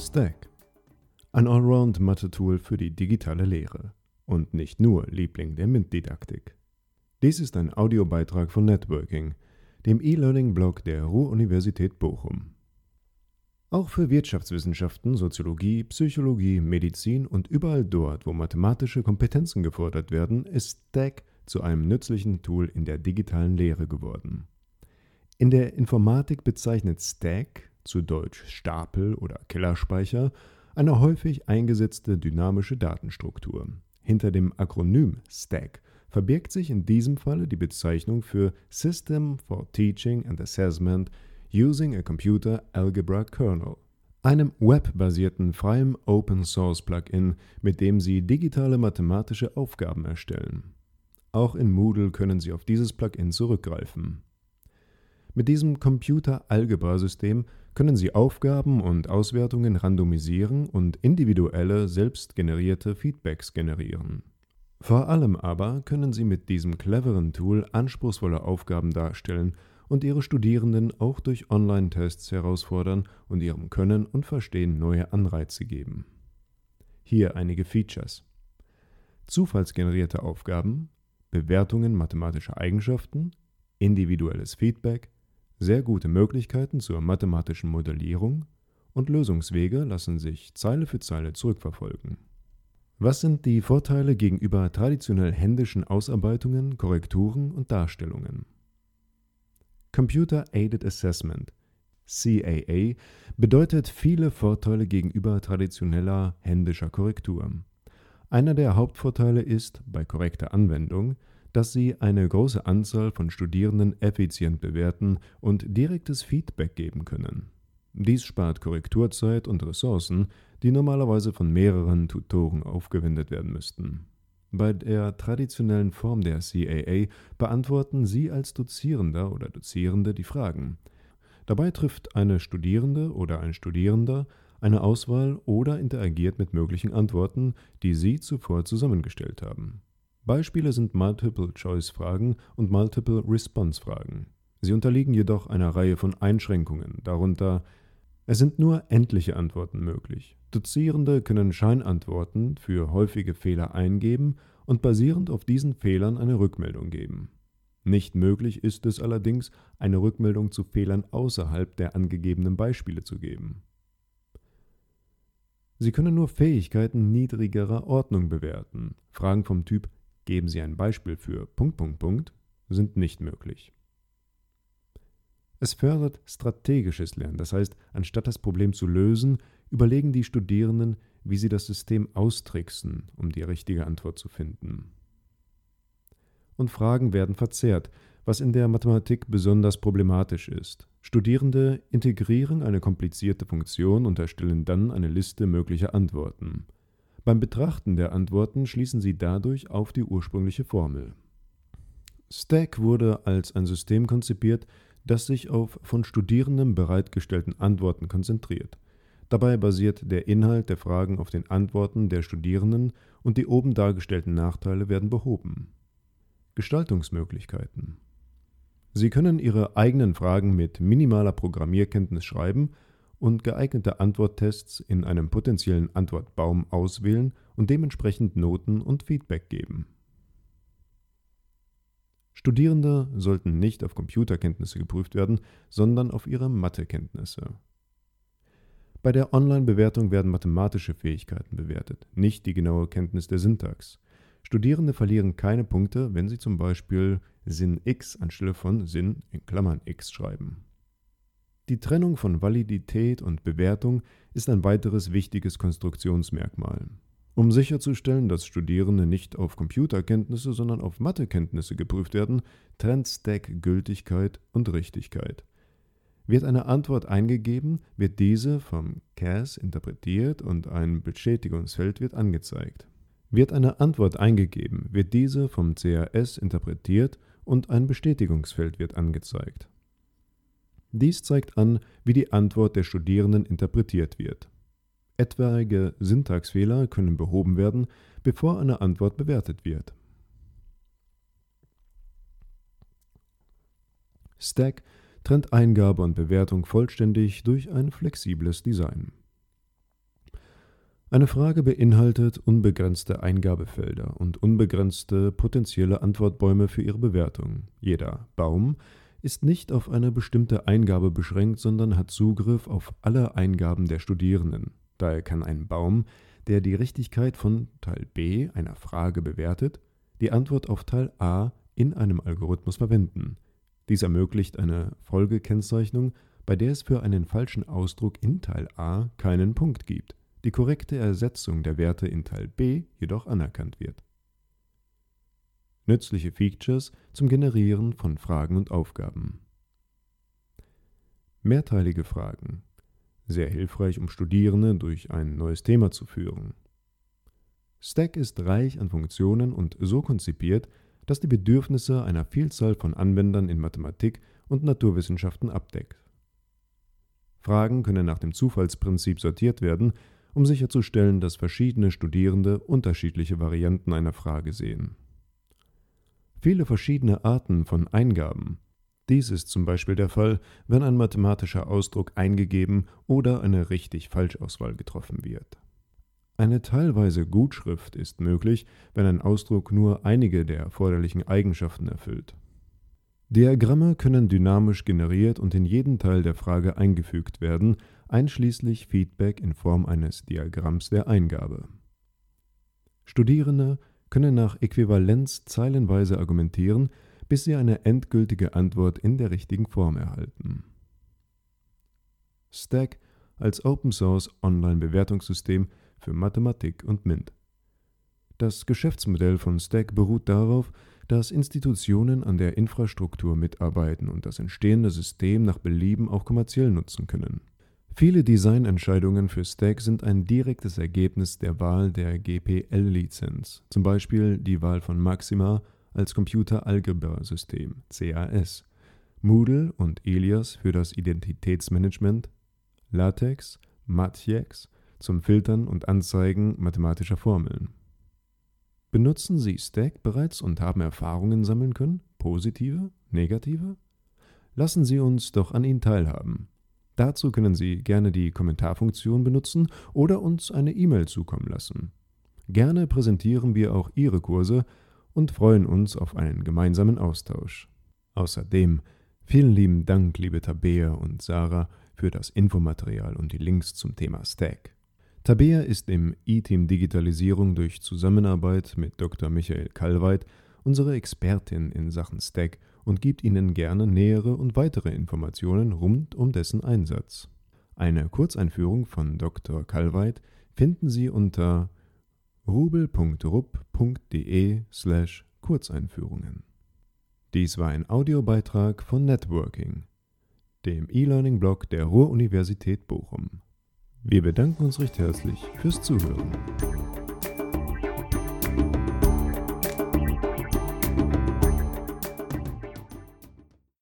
Stack, ein Allround-Mathe-Tool für die digitale Lehre und nicht nur Liebling der MINT-Didaktik. Dies ist ein Audiobeitrag von Networking, dem E-Learning-Blog der Ruhr-Universität Bochum. Auch für Wirtschaftswissenschaften, Soziologie, Psychologie, Medizin und überall dort, wo mathematische Kompetenzen gefordert werden, ist Stack zu einem nützlichen Tool in der digitalen Lehre geworden. In der Informatik bezeichnet Stack, zu Deutsch Stapel oder Kellerspeicher, eine häufig eingesetzte dynamische Datenstruktur. Hinter dem Akronym Stack verbirgt sich in diesem Falle die Bezeichnung für System for Teaching and Assessment Using a Computer Algebra Kernel, einem webbasierten freien Open-Source-Plugin, mit dem Sie digitale mathematische Aufgaben erstellen. Auch in Moodle können Sie auf dieses Plugin zurückgreifen. Mit diesem Computer-Algebra-System können Sie Aufgaben und Auswertungen randomisieren und individuelle, selbstgenerierte Feedbacks generieren. Vor allem aber können Sie mit diesem cleveren Tool anspruchsvolle Aufgaben darstellen und Ihre Studierenden auch durch Online-Tests herausfordern und ihrem Können und Verstehen neue Anreize geben. Hier einige Features: zufallsgenerierte Aufgaben, Bewertungen mathematischer Eigenschaften, individuelles Feedback, sehr gute Möglichkeiten zur mathematischen Modellierung und Lösungswege lassen sich Zeile für Zeile zurückverfolgen. Was sind die Vorteile gegenüber traditionell händischen Ausarbeitungen, Korrekturen und Darstellungen? Computer Aided Assessment (CAA) bedeutet viele Vorteile gegenüber traditioneller händischer Korrektur. Einer der Hauptvorteile ist, bei korrekter Anwendung, dass Sie eine große Anzahl von Studierenden effizient bewerten und direktes Feedback geben können. Dies spart Korrekturzeit und Ressourcen, die normalerweise von mehreren Tutoren aufgewendet werden müssten. Bei der traditionellen Form der CAA beantworten Sie als Dozierender oder Dozierende die Fragen. Dabei trifft eine Studierende oder ein Studierender eine Auswahl oder interagiert mit möglichen Antworten, die Sie zuvor zusammengestellt haben. Beispiele sind Multiple-Choice-Fragen und Multiple-Response-Fragen. Sie unterliegen jedoch einer Reihe von Einschränkungen, darunter: Es sind nur endliche Antworten möglich. Dozierende können Scheinantworten für häufige Fehler eingeben und basierend auf diesen Fehlern eine Rückmeldung geben. Nicht möglich ist es allerdings, eine Rückmeldung zu Fehlern außerhalb der angegebenen Beispiele zu geben. Sie können nur Fähigkeiten niedrigerer Ordnung bewerten. Fragen vom Typ „Geben Sie ein Beispiel für … sind nicht möglich. Es fördert strategisches Lernen, das heißt, anstatt das Problem zu lösen, überlegen die Studierenden, wie sie das System austricksen, um die richtige Antwort zu finden. Und Fragen werden verzerrt, was in der Mathematik besonders problematisch ist. Studierende integrieren eine komplizierte Funktion und erstellen dann eine Liste möglicher Antworten. Beim Betrachten der Antworten schließen sie dadurch auf die ursprüngliche Formel. Stack wurde als ein System konzipiert, das sich auf von Studierenden bereitgestellten Antworten konzentriert. Dabei basiert der Inhalt der Fragen auf den Antworten der Studierenden und die oben dargestellten Nachteile werden behoben. Gestaltungsmöglichkeiten: Sie können Ihre eigenen Fragen mit minimaler Programmierkenntnis schreiben und geeignete Antworttests in einem potenziellen Antwortbaum auswählen und dementsprechend Noten und Feedback geben. Studierende sollten nicht auf Computerkenntnisse geprüft werden, sondern auf ihre Mathekenntnisse. Bei der Online-Bewertung werden mathematische Fähigkeiten bewertet, nicht die genaue Kenntnis der Syntax. Studierende verlieren keine Punkte, wenn sie zum Beispiel Sinn x anstelle von Sinn (x) schreiben. Die Trennung von Validität und Bewertung ist ein weiteres wichtiges Konstruktionsmerkmal. Um sicherzustellen, dass Studierende nicht auf Computerkenntnisse, sondern auf Mathekenntnisse geprüft werden, trennt Stack Gültigkeit und Richtigkeit. Wird eine Antwort eingegeben, wird diese vom CAS interpretiert und ein Bestätigungsfeld wird angezeigt. Wird eine Antwort eingegeben, wird diese vom CAS interpretiert und ein Bestätigungsfeld wird angezeigt. Dies zeigt an, wie die Antwort der Studierenden interpretiert wird. Etwaige Syntaxfehler können behoben werden, bevor eine Antwort bewertet wird. Stack trennt Eingabe und Bewertung vollständig durch ein flexibles Design. Eine Frage beinhaltet unbegrenzte Eingabefelder und unbegrenzte potenzielle Antwortbäume für ihre Bewertung. Jeder Baum ist nicht auf eine bestimmte Eingabe beschränkt, sondern hat Zugriff auf alle Eingaben der Studierenden. Daher kann ein Baum, der die Richtigkeit von Teil B einer Frage bewertet, die Antwort auf Teil A in einem Algorithmus verwenden. Dies ermöglicht eine Folgekennzeichnung, bei der es für einen falschen Ausdruck in Teil A keinen Punkt gibt, die korrekte Ersetzung der Werte in Teil B jedoch anerkannt wird. Nützliche Features zum Generieren von Fragen und Aufgaben. Mehrteilige Fragen. Sehr hilfreich, um Studierende durch ein neues Thema zu führen. Stack ist reich an Funktionen und so konzipiert, dass die Bedürfnisse einer Vielzahl von Anwendern in Mathematik und Naturwissenschaften abdeckt. Fragen können nach dem Zufallsprinzip sortiert werden, um sicherzustellen, dass verschiedene Studierende unterschiedliche Varianten einer Frage sehen. Viele verschiedene Arten von Eingaben. Dies ist zum Beispiel der Fall, wenn ein mathematischer Ausdruck eingegeben oder eine Richtig-Falsch-Auswahl getroffen wird. Eine teilweise Gutschrift ist möglich, wenn ein Ausdruck nur einige der erforderlichen Eigenschaften erfüllt. Diagramme können dynamisch generiert und in jeden Teil der Frage eingefügt werden, einschließlich Feedback in Form eines Diagramms der Eingabe. Studierende können nach Äquivalenz zeilenweise argumentieren, bis sie eine endgültige Antwort in der richtigen Form erhalten. Stack als Open-Source Online-Bewertungssystem für Mathematik und MINT. Das Geschäftsmodell von Stack beruht darauf, dass Institutionen an der Infrastruktur mitarbeiten und das entstehende System nach Belieben auch kommerziell nutzen können. Viele Designentscheidungen für Stack sind ein direktes Ergebnis der Wahl der GPL-Lizenz, zum Beispiel die Wahl von Maxima als Computer-Algebra-System (CAS), Moodle und Elias für das Identitätsmanagement, LaTeX, Mathieix zum Filtern und Anzeigen mathematischer Formeln. Benutzen Sie Stack bereits und haben Erfahrungen sammeln können? Positive? Negative? Lassen Sie uns doch an ihn teilhaben. Dazu können Sie gerne die Kommentarfunktion benutzen oder uns eine E-Mail zukommen lassen. Gerne präsentieren wir auch Ihre Kurse und freuen uns auf einen gemeinsamen Austausch. Außerdem vielen lieben Dank, liebe Tabea und Sarah, für das Infomaterial und die Links zum Thema Stack. Tabea ist im E-Team Digitalisierung durch Zusammenarbeit mit Dr. Michael Kallweit unsere Expertin in Sachen Stack und gibt Ihnen gerne nähere und weitere Informationen rund um dessen Einsatz. Eine Kurzeinführung von Dr. Kallweit finden Sie unter rubel.rupp.de/Kurzeinführungen. Dies war ein Audiobeitrag von Networking, dem E-Learning-Blog der Ruhr-Universität Bochum. Wir bedanken uns recht herzlich fürs Zuhören.